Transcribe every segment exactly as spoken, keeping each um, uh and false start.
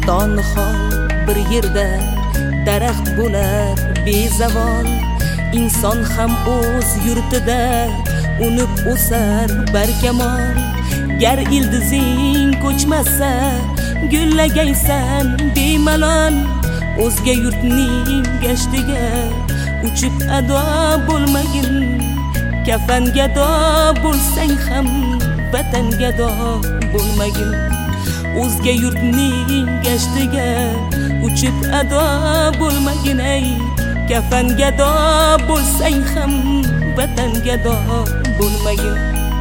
donixol bir yerda daraxt bo'lar bezavol. Inson ham o'z yurtida unib o'sar barkamol. Gar ildizing ko'chmasa gullagaysan bemalol. O'zga yurtning gashtiga uchib ado bo'lmagin. Kafan gado bo'lsang ham vatan gado bo'lmagin. O'zga yurtning gashtiga uchib ado bo'lmagin ey. Kafan gado bo'lsang ham vatan gado bo'lmagin.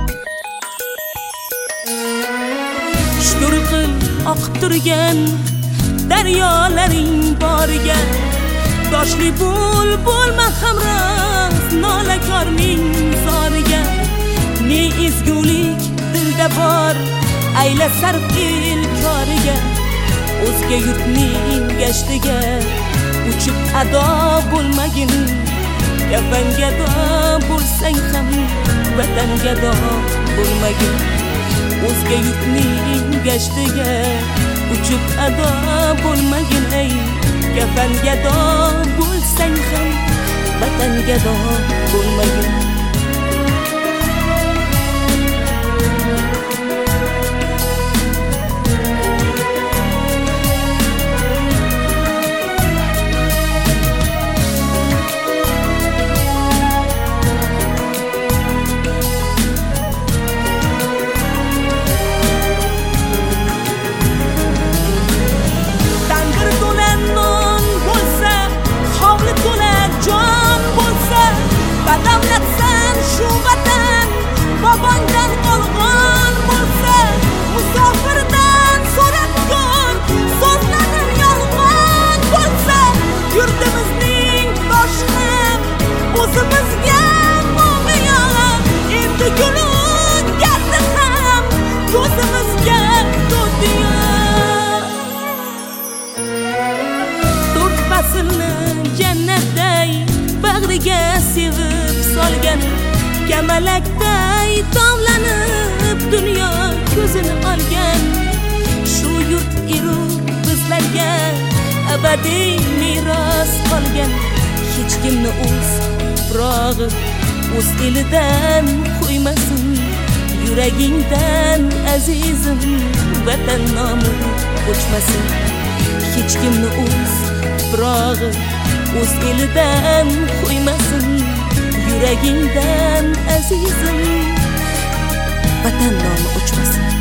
Shukr qil oqib turgan daryolaring boriga. Toshli bulbul hamroh nolakorning zoriga. Ne ezgulik dilda bor ayla sarf el koriga. O'zga yurtning gashtiga uchib ado bo'lmagin. Kafan gado bo'lsang ham vatan gado bo'lmagin. O'zga yurtning gashtiga uchib ado bo'lmagin ey. Kafan gado bo'lsang ham vatan gado bo'lmagin. Qadamlatsan shu vatan bobongdan qolgan bo'lsa. Musofirdan so'rab ko'r so'zlarim yolg'on bo'lsa. Yurtimizning boshi o'zimizga mo'miyon. Endi gulun gazdi ham ko'zimizga to'tiyo. To'rt faslni jannatday bag'riga sevib solgan. Kamalakday tovlanib dunyo ko'zini olgan. Shu yurt iru bizlarga abadiy meros qolgan. Hech kimni o'z tuprog'i o'z elidan qo'ymasin. Yuragingdan azizim vatan nomi o'chmasin. Hech kimni o'z tuprog'i o'z elidan qo'ymasin. Yuragingdan azizim vatan nomi o'chmasin.